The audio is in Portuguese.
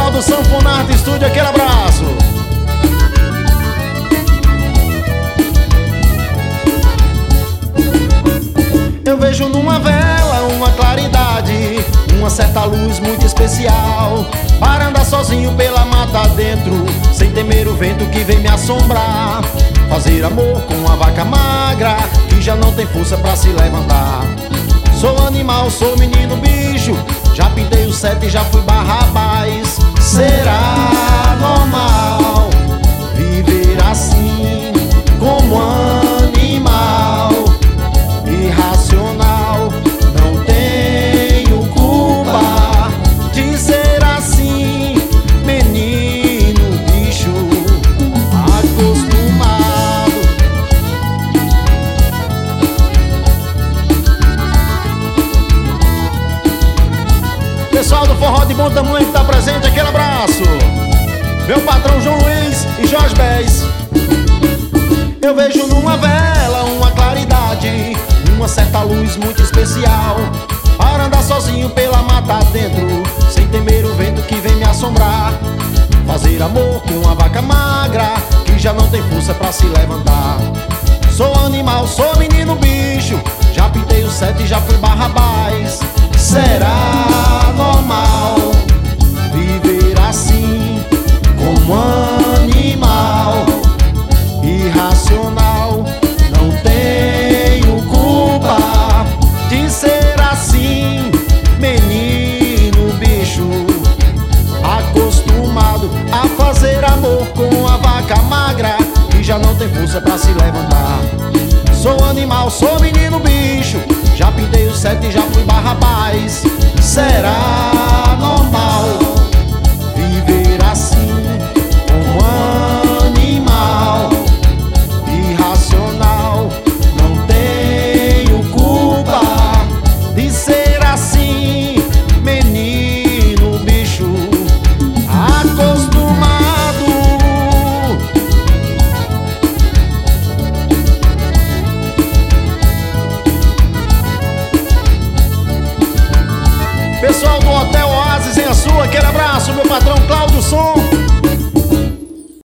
pessoal do Sanfonarte Estúdio, aquele abraço. Eu vejo numa vela uma claridade, uma certa luz muito especial, para andar sozinho pela mata dentro, sem temer o vento que vem me assombrar. Fazer amor com uma vaca magra, que já não tem força pra se levantar. Sou animal, sou menino bicho, já pintei o sete e já fui Barrabás. Será normal viver assim, como animal irracional? Não tenho culpa de ser assim, menino bicho acostumado. Pessoal do Forró de Bom Tamanho que tá presente, aquele abraço. Meu patrão João Luiz e Jorge Bés. Eu vejo numa vela uma claridade, uma certa luz muito especial, para andar sozinho pela mata dentro, sem temer o vento que vem me assombrar. Fazer amor com uma vaca magra, que já não tem força pra se levantar. Sou animal, sou menino bicho, já pintei o sete e já fui Barrabás. Será normal viver assim, como animal irracional? Não tenho culpa de ser assim, menino bicho acostumado a fazer amor com a vaca magra, que já não tem força pra se levantar. Sou animal, sou menino bicho, já pintei o sete e já fui Barrabás. Será normal